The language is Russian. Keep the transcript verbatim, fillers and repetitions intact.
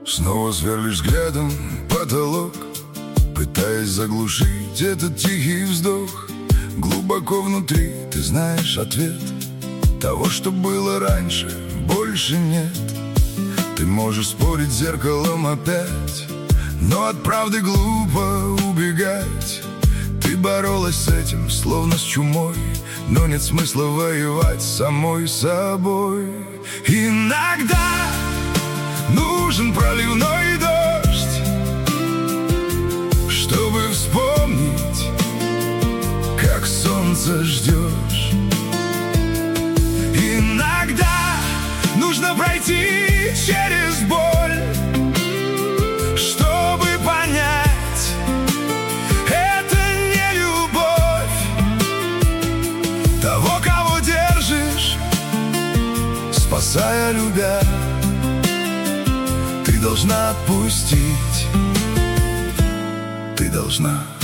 Снова сверлишь взглядом потолок, пытаясь заглушить этот тихий вздох. Глубоко внутри ты знаешь ответ: того, что было раньше, больше нет. Ты можешь спорить с зеркалом опять, но от правды глупо убегать. Ты боролась с этим, словно с чумой, но нет смысла воевать с самой собой. Иногда нужен проливной дождь, чтобы вспомнить, как солнце ждешь. Иногда нужно пройти через боль, чтобы понять, это не любовь. Того, кого держишь, спасая, любя, ты должна отпустить, ты должна.